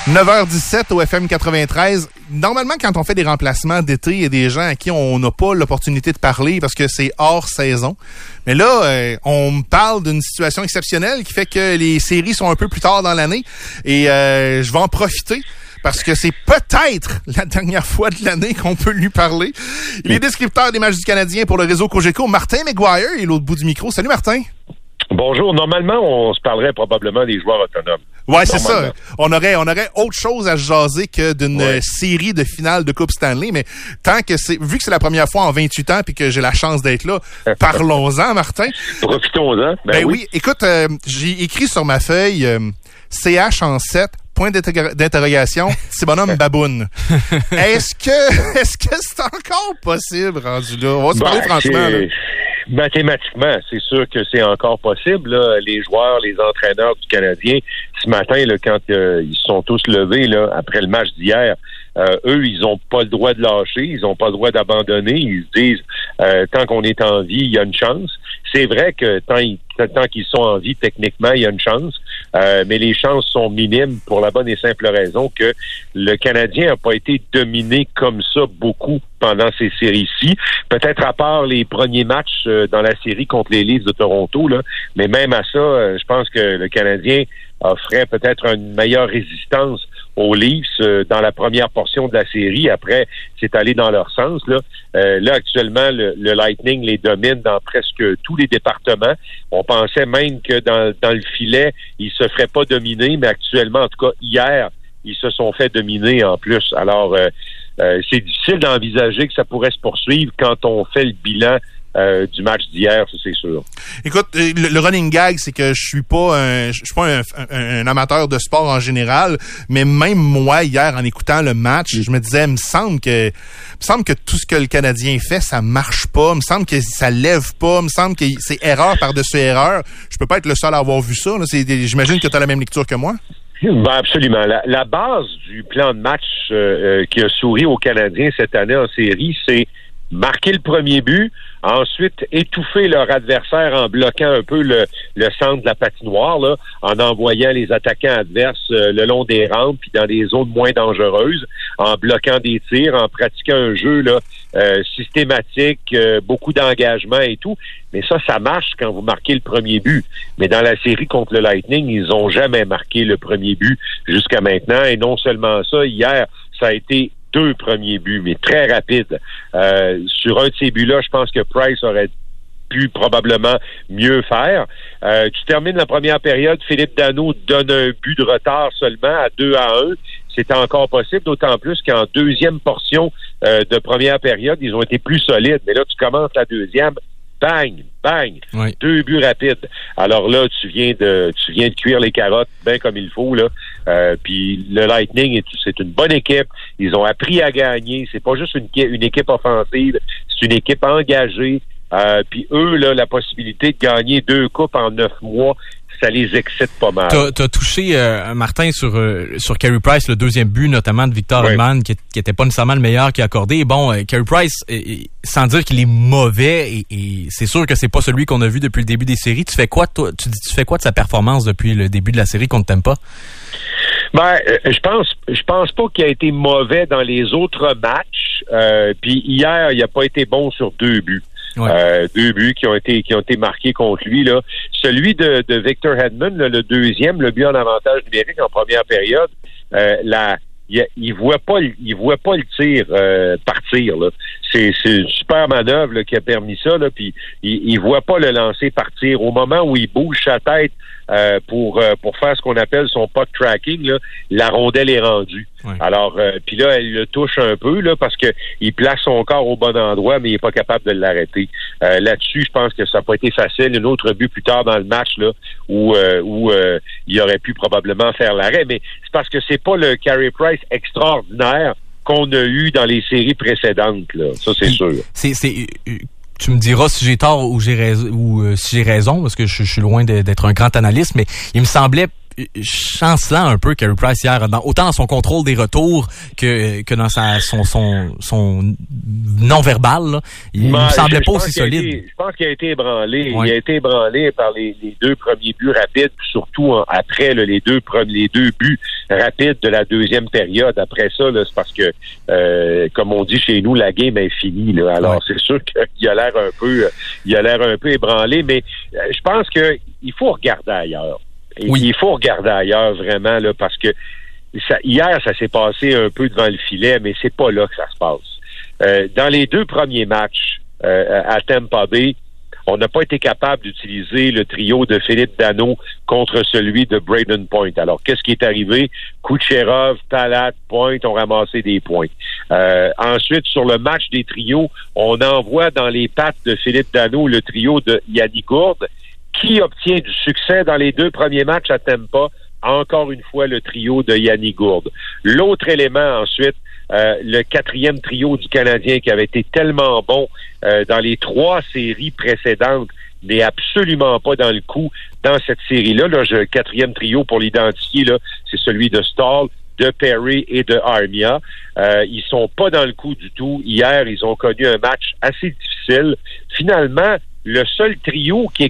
9h17 au FM 93. Normalement, quand on fait des remplacements d'été, il y a des gens à qui on n'a pas l'opportunité de parler parce que c'est hors saison. Mais là, on me parle d'une situation exceptionnelle qui fait que les séries sont un peu plus tard dans l'année. Et je vais en profiter parce que c'est peut-être la dernière fois de l'année qu'on peut lui parler. Il est descripteur des matchs du Canadien pour le réseau Cogeco. Martin McGuire est l'autre bout du micro. Salut Martin. Bonjour. Normalement, on se parlerait probablement des joueurs autonomes. Ouais, c'est ça. On aurait autre chose à jaser que d'une série de finale de Coupe Stanley, mais vu que c'est la première fois en 28 ans puis que j'ai la chance d'être là, parlons-en, Martin. Profitons-en. Ben oui. Écoute, j'ai écrit sur ma feuille CH en 7, point d'interrogation, c'est bonhomme baboune. Est-ce que c'est encore possible, rendu là? On va se parler franchement, là. Mathématiquement, c'est sûr que c'est encore possible. Là. Les joueurs, les entraîneurs du Canadien, ce matin, là, quand ils se sont tous levés là, après le match d'hier, eux, ils n'ont pas le droit de lâcher, ils n'ont pas le droit d'abandonner. Ils se disent, tant qu'on est en vie, il y a une chance. C'est vrai que tant qu'ils sont en vie, techniquement, il y a une chance, mais les chances sont minimes pour la bonne et simple raison que le Canadien n'a pas été dominé comme ça beaucoup pendant ces séries-ci. Peut-être à part les premiers matchs dans la série contre les Leafs de Toronto, là, mais même à ça, je pense que le Canadien offrait peut-être une meilleure résistance aux Leafs dans la première portion de la série. Après, c'est allé dans leur sens. Là, actuellement, le Lightning les domine dans presque tous les départements. On pensait même que dans le filet, ils se feraient pas dominer, mais actuellement, en tout cas, hier, ils se sont fait dominer en plus. Alors, c'est difficile d'envisager que ça pourrait se poursuivre quand on fait le bilan du match d'hier, ça c'est sûr. Écoute, le running gag, c'est que je suis pas un amateur de sport en général, mais même moi, hier, en écoutant le match, je me disais, il me semble que tout ce que le Canadien fait, ça marche pas, il me semble que ça lève pas, il me semble que c'est erreur par-dessus erreur. Je peux pas être le seul à avoir vu ça, là. J'imagine que tu as la même lecture que moi. Ben absolument. La base du plan de match qui a souri aux Canadiens cette année en série, c'est marquer le premier but, ensuite étouffer leur adversaire en bloquant un peu le centre de la patinoire, là, en envoyant les attaquants adverses le long des rampes puis dans des zones moins dangereuses, en bloquant des tirs, en pratiquant un jeu là systématique, beaucoup d'engagement et tout. Mais ça marche quand vous marquez le premier but. Mais dans la série contre le Lightning, ils ont jamais marqué le premier but jusqu'à maintenant. Et non seulement ça, hier, ça a été 2 premiers buts, mais très rapides. Sur un de ces buts-là, je pense que Price aurait pu probablement mieux faire. Tu termines la première période, Philippe Danault donne un but de retard seulement à 2-1. C'était encore possible, d'autant plus qu'en deuxième portion de première période, ils ont été plus solides. Mais là, tu commences la deuxième, bang, bang, oui. 2 buts rapides. Alors là, tu viens de cuire les carottes bien comme il faut là. Puis le Lightning, c'est une bonne équipe. Ils ont appris à gagner. C'est pas juste une équipe offensive, c'est une équipe engagée. Puis eux, là, la possibilité de gagner 2 coupes en 9 mois, ça les excite pas mal. T'as touché, Martin, sur Carey Price, le deuxième but, notamment de Victor Hedman, qui était pas nécessairement le meilleur qui a accordé. Bon, Carey Price, sans dire qu'il est mauvais, et c'est sûr que c'est pas celui qu'on a vu depuis le début des séries. Tu fais quoi, toi? Tu fais quoi de sa performance depuis le début de la série qu'on ne t'aime pas? Ben, je pense pas qu'il a été mauvais dans les autres matchs. Puis hier, il a pas été bon sur 2 buts. Ouais. 2 buts qui ont été marqués contre lui là. Celui de Victor Hedman, là, le deuxième, le but en avantage numérique en première période, il voit pas le tir partir là. C'est une super manœuvre là, qui a permis ça là, puis il voit pas le lancer partir au moment où il bouge sa tête pour faire ce qu'on appelle son puck tracking là, la rondelle est rendue. Ouais. Alors puis là elle le touche un peu là parce que il place son corps au bon endroit mais il est pas capable de l'arrêter. Là-dessus, je pense que ça n'a pas été facile. Un autre but plus tard dans le match là où il aurait pu probablement faire l'arrêt, mais c'est parce que c'est pas le Carey Price extraordinaire qu'on a eu dans les séries précédentes là. Ça c'est sûr. Tu me diras si j'ai tort ou si j'ai raison, parce que je suis loin d'être un grand analyste, mais il me semblait chancelant un peu Carey Price hier, autant dans son contrôle des retours que dans son non-verbal. Là. Il me semblait pas aussi solide. Je pense qu'il a été ébranlé. Ouais. Il a été ébranlé par les deux premiers buts rapides, surtout après les deux buts rapides de la deuxième période. Après ça, là, c'est parce que, comme on dit chez nous, la game est finie. Là. Alors, c'est sûr qu'il a l'air un peu ébranlé, mais je pense que il faut regarder ailleurs. Il faut regarder ailleurs vraiment là, parce que hier, ça s'est passé un peu devant le filet, mais c'est pas là que ça se passe. Dans les deux premiers matchs à Tampa Bay, on n'a pas été capable d'utiliser le trio de Philippe Danault contre celui de Brayden Point. Alors, qu'est-ce qui est arrivé? Kucherov, Palat, Point ont ramassé des points. Ensuite, sur le match des trios, on envoie dans les pattes de Philippe Danault le trio de Yanni Gourde, qui obtient du succès dans les deux premiers matchs à Tampa. Encore une fois, le trio de Yanni Gourde. L'autre élément, ensuite, le quatrième trio du Canadien qui avait été tellement bon dans les 3 séries précédentes n'est absolument pas dans le coup dans cette série-là. Là, le quatrième trio, pour l'identifier, là, c'est celui de Stahl, de Perry et de Armia. Ils sont pas dans le coup du tout. Hier, ils ont connu un match assez difficile. Finalement, le seul trio qui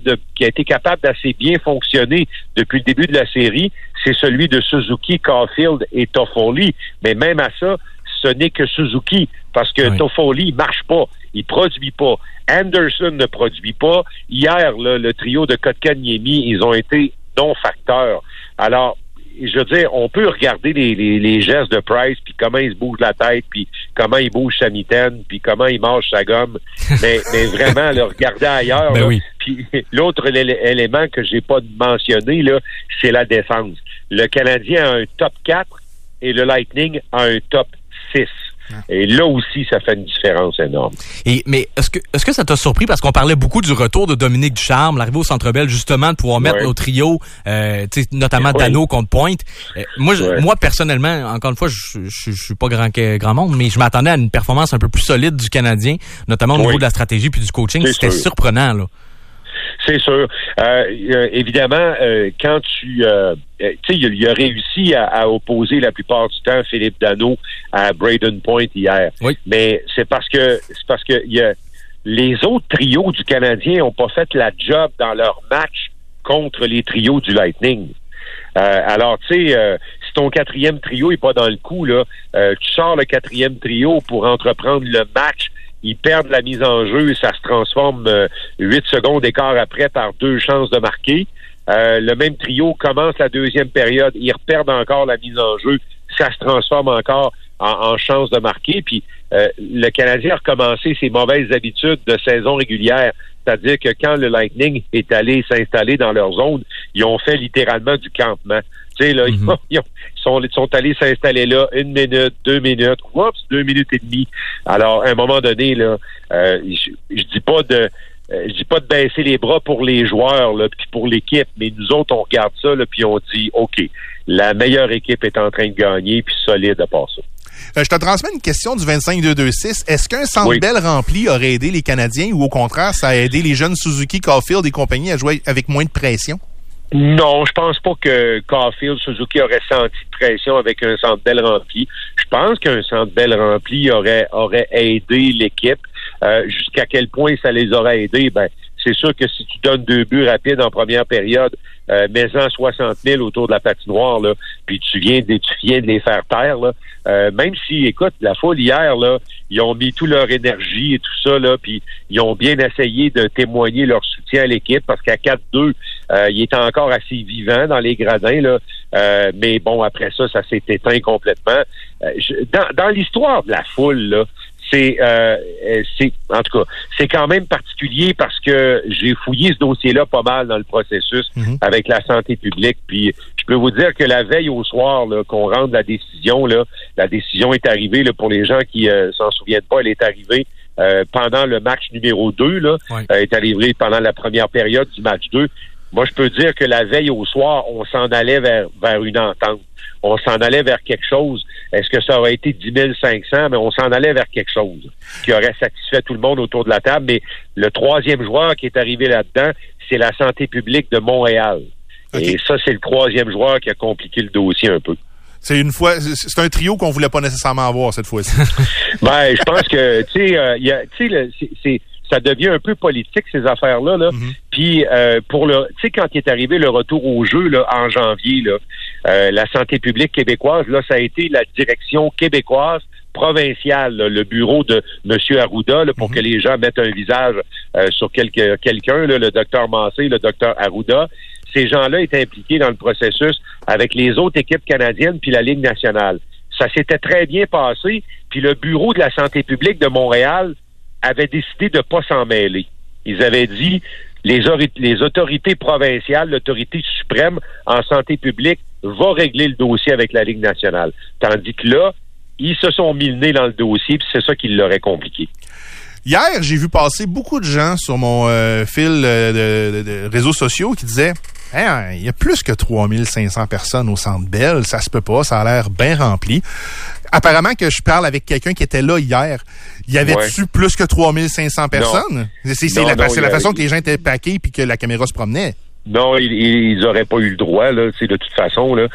a été capable d'assez bien fonctionner depuis le début de la série, c'est celui de Suzuki, Caulfield et Toffoli. Mais même à ça, ce n'est que Suzuki, parce que Toffoli marche pas, il produit pas. Anderson ne produit pas. Hier, là, le trio de Kotkaniemi, ils ont été non-facteurs. Alors, je veux dire, on peut regarder les gestes de Price, puis comment il se bouge la tête, puis comment il bouge sa mitaine, puis comment il mange sa gomme, mais vraiment, le regarder ailleurs. Ben oui. Puis l'autre élément que j'ai pas mentionné, là, c'est la défense. Le Canadien a un top 4 et le Lightning a un top 6. Et là aussi, ça fait une différence énorme. Mais est-ce que ça t'a surpris, parce qu'on parlait beaucoup du retour de Dominique Ducharme, l'arrivée au Centre Bell, justement, de pouvoir mettre nos trios, notamment Danault contre Pointe. Moi, personnellement, encore une fois, je suis pas grand monde, mais je m'attendais à une performance un peu plus solide du Canadien, notamment au niveau de la stratégie puis du coaching. C'était surprenant, là. C'est sûr. Évidemment, quand tu sais, il a réussi à opposer la plupart du temps Philippe Danault à Brayden Point hier. Oui. Mais c'est parce que les autres trios du Canadien n'ont pas fait la job dans leur match contre les trios du Lightning. Alors, tu sais, si ton quatrième trio est pas dans le coup, là, tu sors le quatrième trio pour entreprendre le match. Ils perdent la mise en jeu et ça se transforme 8 secondes d'écart après par 2 chances de marquer. Le même trio commence la deuxième période, ils reperdent encore la mise en jeu, ça se transforme encore en chance de marquer. Puis le Canadien a recommencé ses mauvaises habitudes de saison régulière. C'est-à-dire que quand le Lightning est allé s'installer dans leur zone, ils ont fait littéralement du campement. Tu sais, là, ils sont allés s'installer là 1 minute, 2 minutes, 2 minutes et demie. Alors, à un moment donné, là, je dis pas de baisser les bras pour les joueurs, là, puis pour l'équipe, mais nous autres, on regarde ça, là, puis on dit, OK, la meilleure équipe est en train de gagner, puis solide à part ça. Je te transmets une question du 25-226. Est-ce qu'un Centre Bell rempli aurait aidé les Canadiens ou au contraire, ça a aidé les jeunes Suzuki, Caulfield et compagnie à jouer avec moins de pression? Non, je pense pas que Caulfield, Suzuki aurait senti de pression avec un Centre Bell rempli. Je pense qu'un Centre Bell rempli aurait aidé l'équipe. Jusqu'à quel point ça les aurait aidés? Ben, c'est sûr que si tu donnes 2 buts rapides en première période, mets-en 60 000 autour de la patinoire, là, puis tu viens de les faire taire, là. Même si, écoute, la foule hier, là, ils ont mis toute leur énergie et tout ça, là, puis ils ont bien essayé de témoigner leur soutien à l'équipe, parce qu'à 4-2, il était encore assez vivant dans les gradins, là. Mais bon, après ça, ça s'est éteint complètement. Dans l'histoire de la foule, là, c'est en tout cas, c'est quand même particulier parce que j'ai fouillé ce dossier-là pas mal dans le processus avec la santé publique. Puis je peux vous dire que la veille au soir là, qu'on rende la décision est arrivée là, pour les gens qui s'en souviennent pas, elle est arrivée pendant le match numéro 2 là, elle est arrivée pendant la première période du match 2. Moi, je peux dire que la veille au soir, on s'en allait vers une entente. On s'en allait vers quelque chose. Est-ce que ça aurait été 10 500? Mais on s'en allait vers quelque chose qui aurait satisfait tout le monde autour de la table. Mais le troisième joueur qui est arrivé là-dedans, c'est la santé publique de Montréal. Okay. Et ça, c'est le troisième joueur qui a compliqué le dossier un peu. C'est un trio qu'on voulait pas nécessairement avoir cette fois-ci. Ben, je pense que, ça devient un peu politique, ces affaires-là, là. Mm-hmm. Puis, quand il est arrivé le retour au jeu, là, en janvier, là, la santé publique québécoise, là, ça a été la direction québécoise provinciale, là, le bureau de M. Arruda, là, pour que les gens mettent un visage sur quelqu'un, là, le docteur Massé, le docteur Arruda. Ces gens-là étaient impliqués dans le processus avec les autres équipes canadiennes puis la Ligue nationale. Ça s'était très bien passé, puis le bureau de la santé publique de Montréal avait décidé de pas s'en mêler. Ils avaient dit les autorités provinciales, l'autorité suprême en santé publique va régler le dossier avec la Ligue nationale. Tandis que là, ils se sont mis le nez dans le dossier, puis c'est ça qui l'aurait compliqué. Hier, j'ai vu passer beaucoup de gens sur mon fil de réseaux sociaux qui disaient hey, il y a plus que 3500 personnes au Centre Bell, ça se peut pas, ça a l'air bien rempli. Apparemment que je parle avec quelqu'un qui était là hier. Y avait-tu plus que 3500 personnes? Non. C'est la façon que les gens étaient paqués puis que la caméra se promenait. Non, ils auraient pas eu le droit, là, de toute façon, là.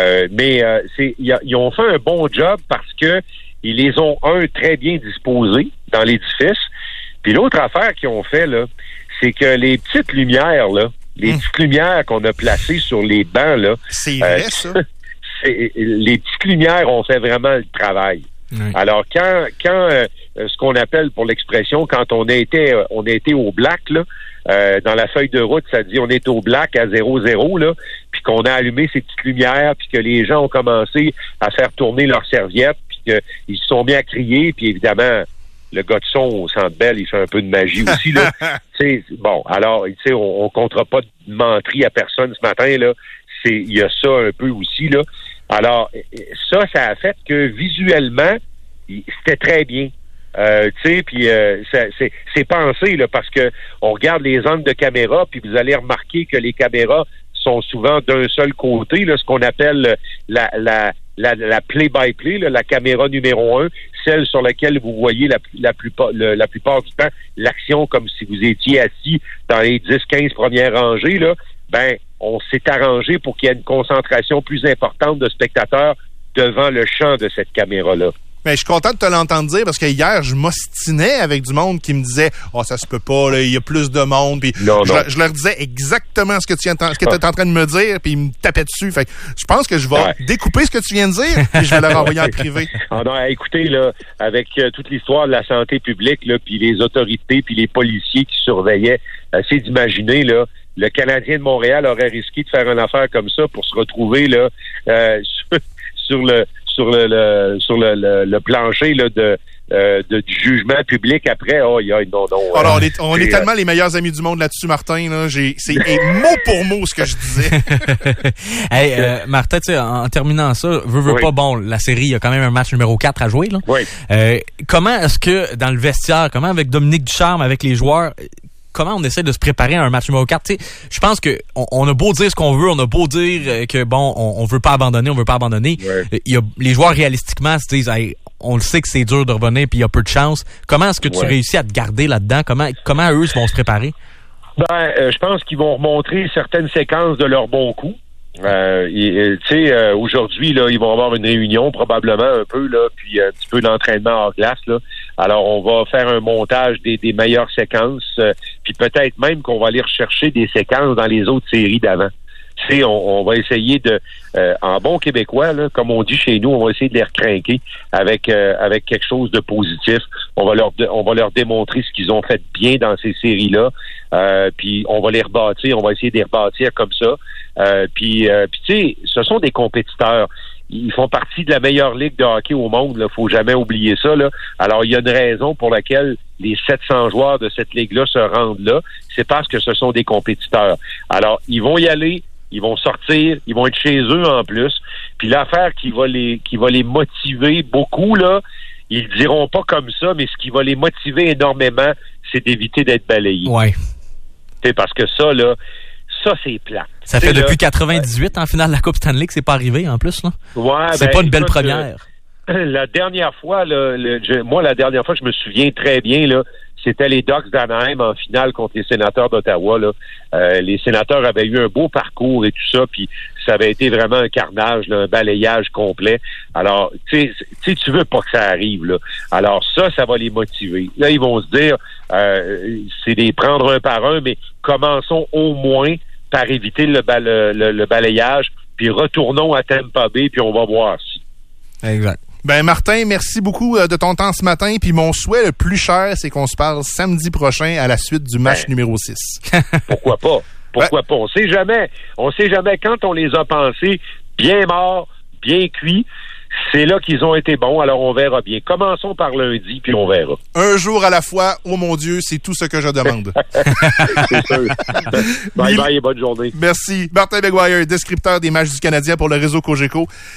Ils ont fait un bon job parce que ils les ont, très bien disposés dans l'édifice. Puis l'autre affaire qu'ils ont fait, là, c'est que les petites lumières, là, petites lumières qu'on a placées sur les bancs, là. C'est vrai, ça? Les petites lumières ont fait vraiment le travail. Oui. Alors, quand ce qu'on appelle, pour l'expression, quand on a été au black, là, dans la feuille de route, ça dit on est au black à 0-0, là, puis qu'on a allumé ces petites lumières, puis que les gens ont commencé à faire tourner leurs serviettes, puis qu'ils se sont mis à crier, puis évidemment, le gars de son au Centre Bell, il fait un peu de magie aussi, là. Bon, alors, on comptera pas de menterie à personne ce matin, là. Il y a ça un peu aussi, là. Alors, ça a fait que visuellement, c'était très bien. Puis c'est pensé, là, parce que on regarde les angles de caméra, puis vous allez remarquer que les caméras sont souvent d'un seul côté, là, ce qu'on appelle la play-by-play, là, la caméra numéro 1, celle sur laquelle vous voyez la plupart du temps l'action comme si vous étiez assis dans les 10-15 premières rangées, là. Ben, on s'est arrangé pour qu'il y ait une concentration plus importante de spectateurs devant le champ de cette caméra-là. Mais je suis content de te l'entendre dire parce que hier, je m'ostinais avec du monde qui me disait « Ah, ça se peut pas, là, il y a plus de monde. » Puis je leur disais exactement ce que tu étais en train de me dire, puis ils me tapaient dessus. Fait que je pense que je vais découper ce que tu viens de dire, puis je vais leur envoyer en privé. Ah non, écoutez, là, avec toute l'histoire de la santé publique, là, puis les autorités, puis les policiers qui surveillaient, c'est d'imaginer, là, le Canadien de Montréal aurait risqué de faire une affaire comme ça pour se retrouver là sur le plancher là du jugement public après. Oh, non. Alors, on est tellement les meilleurs amis du monde là-dessus, Martin. Là, c'est mot pour mot ce que je disais. Hey, Martin, tu sais, en terminant ça, veux pas, bon, la série, il y a quand même un match numéro 4 à jouer, là. Oui. Comment est-ce que dans le vestiaire, comment avec Dominique Ducharme, avec les joueurs, comment on essaie de se préparer à un match numéro 4? T'sais, je pense que on a beau dire ce qu'on veut, on a beau dire que bon, on veut pas abandonner. Ouais. Les joueurs réalistiquement se disent hey, on le sait que c'est dur de revenir puis il y a peu de chance. Comment est-ce que tu réussis à te garder là-dedans? Comment eux vont se préparer? Je pense qu'ils vont remontrer certaines séquences de leur bon coup. Aujourd'hui, là, ils vont avoir une réunion probablement un peu, là, puis un petit peu d'entraînement hors glace, là. Alors, on va faire un montage des meilleures séquences, puis peut-être même qu'on va aller rechercher des séquences dans les autres séries d'avant. On va essayer de, en bon québécois, là, comme on dit chez nous, on va essayer de les recrinquer avec quelque chose de positif. On va leur démontrer ce qu'ils ont fait bien dans ces séries-là, puis on va les rebâtir, on va essayer de les rebâtir comme ça. Puis tu sais, ce sont des compétiteurs. Ils font partie de la meilleure ligue de hockey au monde, là. Faut jamais oublier ça, là. Alors, il y a une raison pour laquelle les 700 joueurs de cette ligue-là se rendent là. C'est parce que ce sont des compétiteurs. Alors, ils vont y aller, ils vont sortir, ils vont être chez eux en plus. Puis l'affaire qui va les motiver beaucoup, là, ils le diront pas comme ça, mais ce qui va les motiver énormément, c'est d'éviter d'être balayés. Ouais. C'est parce que ça, là, c'est plat. Ça fait depuis 98 en finale de la Coupe Stanley que c'est pas arrivé en plus, là. Ouais, c'est pas une belle première. La dernière fois, là, moi, je me souviens très bien, là, c'était les Ducks d'Anaheim en finale contre les Sénateurs d'Ottawa. Là. Les Sénateurs avaient eu un beau parcours et tout ça, puis ça avait été vraiment un carnage, là, un balayage complet. Alors, tu veux pas que ça arrive, là. Alors ça va les motiver. Là, ils vont se dire, c'est des prendre un par un, mais commençons au moins par éviter le balayage, puis retournons à Tampa Bay, puis on va voir si. Exact. Ben Martin, merci beaucoup de ton temps ce matin. Puis mon souhait le plus cher, c'est qu'on se parle samedi prochain à la suite du match numéro 6. Pourquoi pas? Pourquoi pas? On sait jamais quand on les a pensés bien morts, bien cuits. C'est là qu'ils ont été bons, alors on verra bien. Commençons par lundi, puis on verra. Un jour à la fois, oh mon Dieu, c'est tout ce que je demande. C'est sûr. Bye bye et bonne journée. Merci. Martin McGuire, descripteur des matchs du Canadien pour le réseau Cogeco.